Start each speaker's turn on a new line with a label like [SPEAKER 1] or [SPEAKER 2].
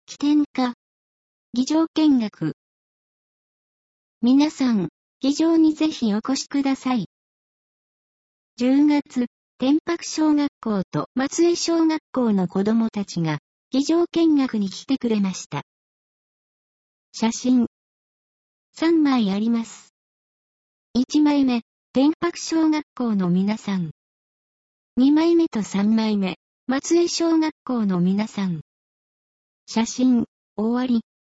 [SPEAKER 1] 起点か。議場見学。皆さん、議場にぜひお越しください。10月、天白小学校と松江小学校の子供たちが、議場見学に来てくれました。写真。3枚あります。1枚目、天白小学校の皆さん。2枚目と3枚目、松江小学校の皆さん。写真、終わり。